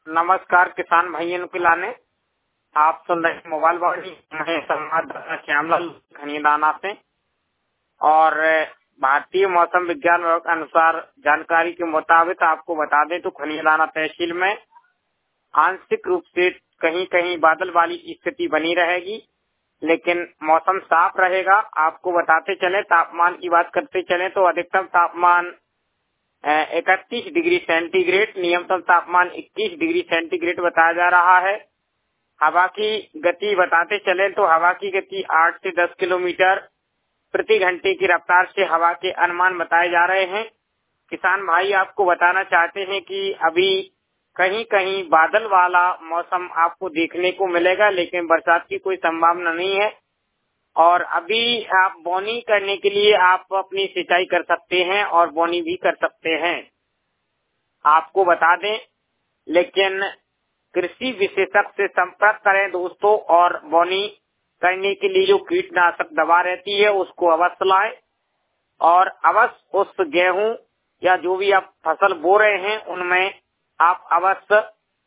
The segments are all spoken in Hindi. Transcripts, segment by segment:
नमस्कार किसान भाइयों के लाने आप सुन रहे मोबाइल वाणी। मैं संवाददाता श्यामलाल खनियादाना से। और भारतीय मौसम विज्ञान विभाग के अनुसार जानकारी के मुताबिक आपको बता दें तो खनियादाना तहसील में आंशिक रूप से कहीं कहीं बादल वाली स्थिति बनी रहेगी, लेकिन मौसम साफ रहेगा। आपको बताते चले, तापमान की बात करते चले तो अधिकतम तापमान 31 डिग्री सेंटीग्रेड, न्यूनतम तापमान 21 डिग्री सेंटीग्रेड बताया जा रहा है। हवा की गति बताते चले तो हवा की गति 8 से 10 किलोमीटर प्रति घंटे की रफ्तार से हवा के अनुमान बताए जा रहे हैं। किसान भाई आपको बताना चाहते हैं कि अभी कहीं कहीं बादल वाला मौसम आपको देखने को मिलेगा, लेकिन बरसात की कोई संभावना नहीं है। और अभी आप बोनी करने के लिए आप अपनी सिंचाई कर सकते हैं और बोनी भी कर सकते हैं, आपको बता दें। लेकिन कृषि विशेषज्ञ से संपर्क करें दोस्तों, और बोनी करने के लिए जो कीटनाशक दवा रहती है उसको अवश्य लाएं, और अवश्य उस गेहूं या जो भी आप फसल बो रहे हैं उनमें आप अवश्य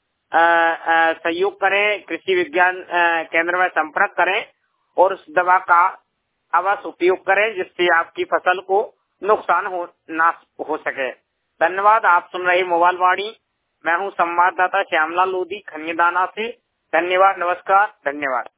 सहयोग करें, कृषि विज्ञान केंद्र में संपर्क करें और उस दवा का अवश्य उपयोग करें, जिससे आपकी फसल को नुकसान ना हो सके। धन्यवाद। आप सुन रहे मोबाइल वाणी। मैं हूं संवाददाता श्यामलाल लोधी खनियादाना से। धन्यवाद, नमस्कार, धन्यवाद।